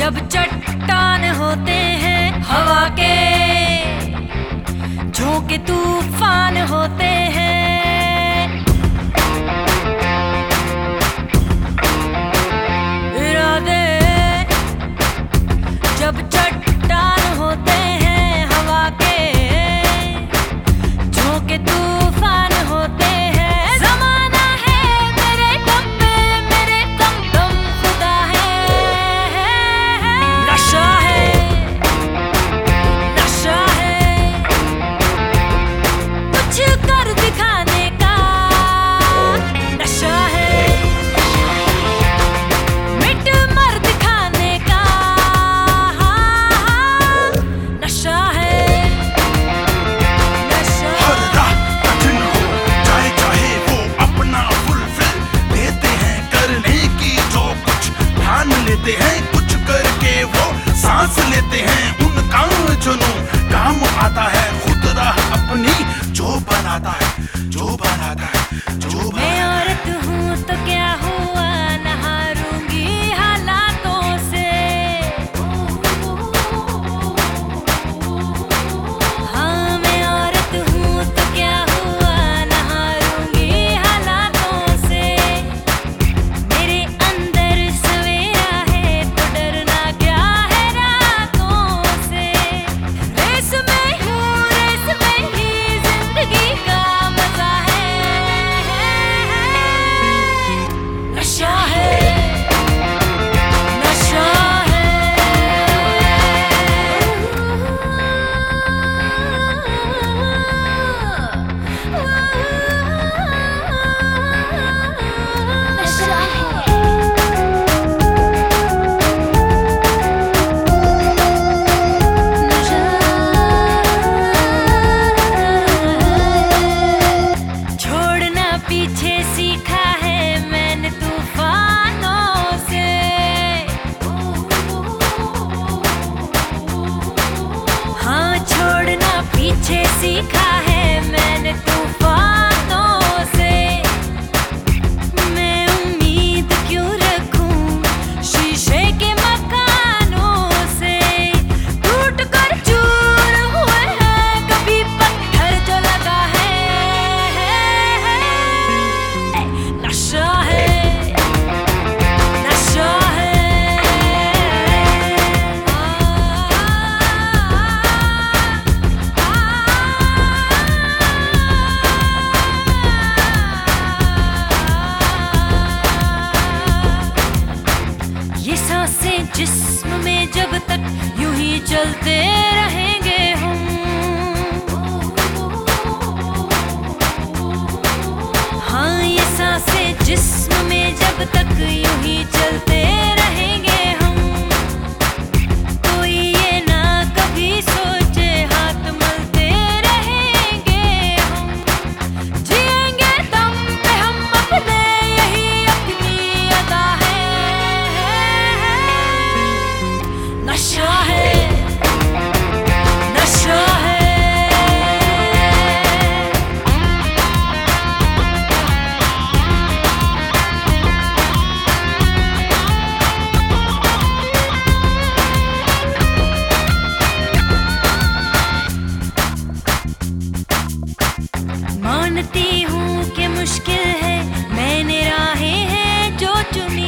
जब चट्टान होते हैं हवा के, झोंके तूफान होते हैं, इरादे जब चट्टान होते हैं हवा के, झोंके तूफान होते हैं। ज़माना है मेरे गम पे, मेरे गम खुदा है, नशा है, नशा है कुछ कर दिखाने का, नशा है मिट मर दिखाने का, नशा है, नशा। हर राह कठिन हो चाहे चाहे वो अपना फुलफिल देते हैं करने की जो कुछ ठान लेते हैं, कुछ करके वो सांस लेते हैं। उनका जुनून काम आता है, खुद राह अपनी जो बनाता है, जो बनाता है, जो मैं औरत हूँ तो क्या हुआ, न हारूंगी हालातों से। हाँ मैं औरत हूँ तो क्या हुआ, न हारूंगी हालातों से। मेरे अंदर सवेरा है तो डरना क्या है रातों से। रेस में हूँ, रेस में ही जिंदगी का मजा है, नशा है, नशा है। नशा छोड़ना पीछे सीखा है मैंने तूफानों से। हाँ छोड़ना पीछे सीखा है मैंने तूफानों से। मैं उम्मीद क्यों रखूं शीशे के मकानों से, टूट कर चूर हुए हैं कभी पत्थर जो लगा है, नशा है, नशा है। ये सांसें जिस्म में जब तक यूं ही चलते रहेंगे हम, हाँ ये सांसें जिस्म में जब तक यूं ही चलते रहेंगे हम। कोई ये ना कभी सोचे हाथ मलते रहेंगे हम, जिएंगे दम पे हम अपने, यही अपनी अदा है, नशा है, नशा है। मानती हूँ कि मुश्किल है, मैंने राहें हैं जो चुनी